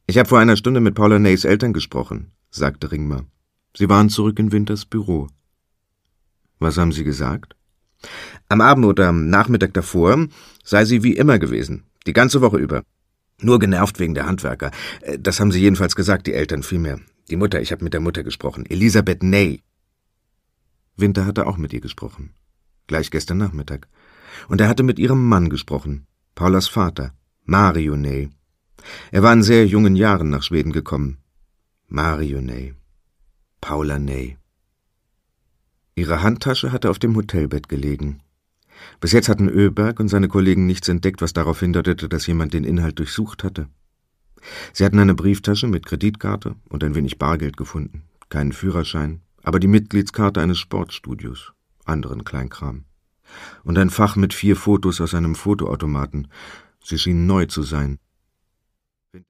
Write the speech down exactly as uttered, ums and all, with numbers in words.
»Ich habe vor einer Stunde mit Paula Nays Eltern gesprochen«, sagte Ringmer. »Sie waren zurück in Winters Büro.« »Was haben Sie gesagt?« »Am Abend oder am Nachmittag davor sei sie wie immer gewesen, die ganze Woche über. Nur genervt wegen der Handwerker. Das haben sie jedenfalls gesagt, die Eltern vielmehr. Die Mutter, ich habe mit der Mutter gesprochen, Elisabeth Ney.« Winter hatte auch mit ihr gesprochen, gleich gestern Nachmittag. Und er hatte mit ihrem Mann gesprochen, Paulas Vater, Mario Ney. Er war in sehr jungen Jahren nach Schweden gekommen. Mario Ney, Paula Ney. Ihre Handtasche hatte auf dem Hotelbett gelegen. Bis jetzt hatten Öberg und seine Kollegen nichts entdeckt, was darauf hindeutete, dass jemand den Inhalt durchsucht hatte. Sie hatten eine Brieftasche mit Kreditkarte und ein wenig Bargeld gefunden, keinen Führerschein, aber die Mitgliedskarte eines Sportstudios, anderen Kleinkram. Und ein Fach mit vier Fotos aus einem Fotoautomaten. Sie schienen neu zu sein.